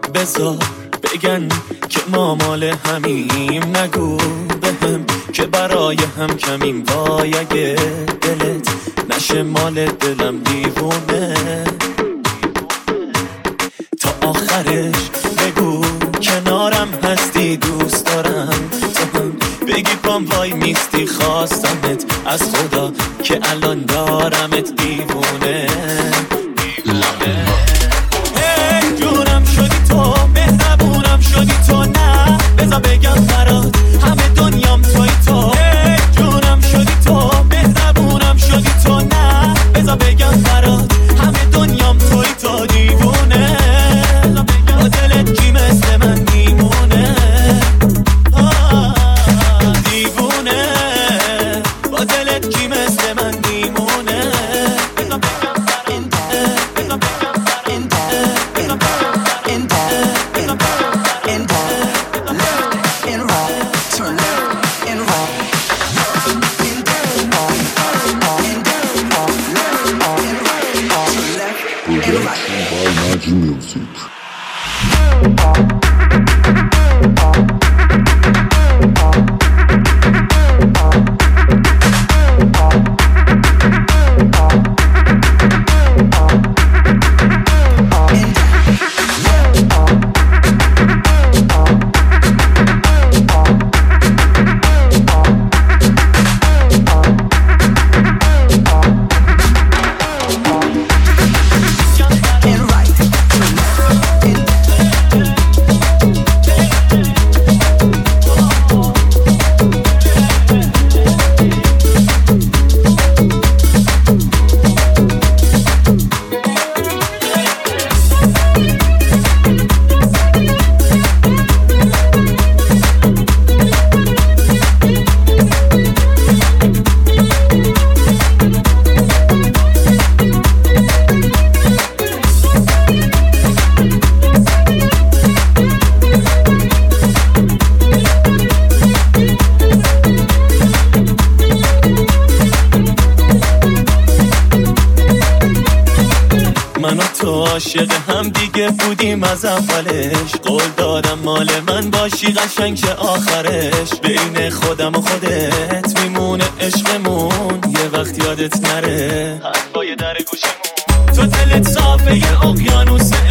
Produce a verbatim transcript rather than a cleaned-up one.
بذار بگن که ما مال همیم، نگو بهم که برای هم کمیم. وای اگه دلت نشه مال دلم دیوونه، تا آخرش بگو کنارم هستی دوست دارم. تو هم بگی پام وای میستی خواستمت از خدا که الان دارمت دیوونه. هی جونم شدی تو، مهربونم شدی تو، نه بذار بگم برات همه دنیام توی تو. هی جونم شدی تو، مهربونم شدی تو، نه بذار بگم برات همه دنیام توی تو. دیوونه با دلت کی مثل من میمونه، دیوونه با دلت کی مثل من میمونه. بذار بگم Music. من و تو عاشق هم دیگه بودیم از اولش، قول دادم مال من باشی قشنگ شه آخرش. بین خودم و خودت میمونه عشقمون، یه وقت یادت نره حرفای در گوشمون. تو دلت صافه یه اقیانوس